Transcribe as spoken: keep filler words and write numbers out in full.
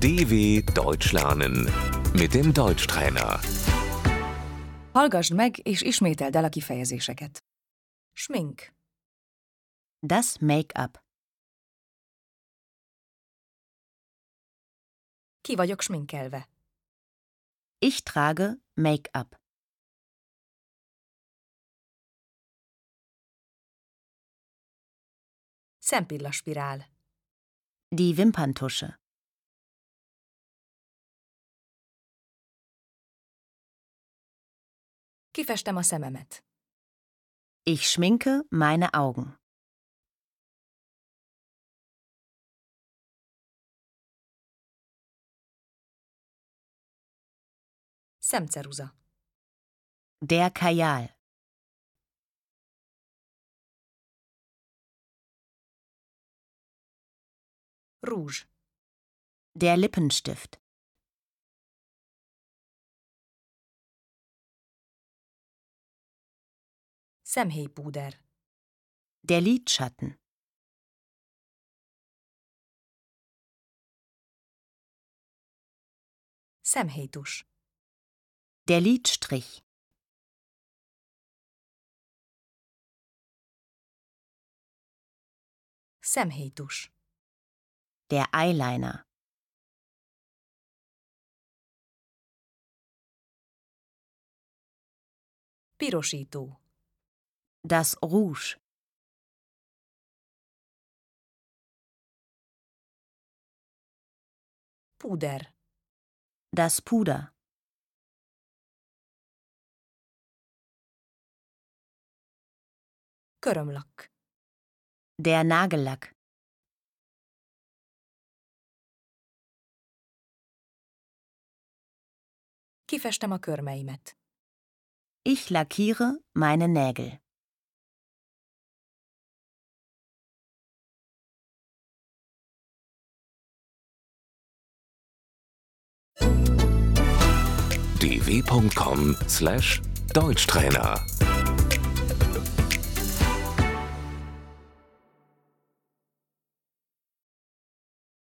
D W Deutsch lernen mit dem Deutschtrainer. Hallgasd meg és ismételd el a kifejezéseket. Schmink, Das Make-up. ki vagyok sminkelve. Ich trage Make-up. Szempillaspirál, Die Wimperntusche. kifestem a szememet. Ich schminke meine Augen. Szemceruza, Der Kajal. rúzs, Der Lippenstift. szemhéjpúder, Der Lidschatten. szemhéjtus, Der Lidstrich. szemhéjtus, Der Eyeliner. pirosító, Das Rouge. púder, Das Puder. körömlakk, Der Nagellack. kifestem a körmeimet. Ich lackiere meine Nägel. d w punkt com slash Deutschtrainer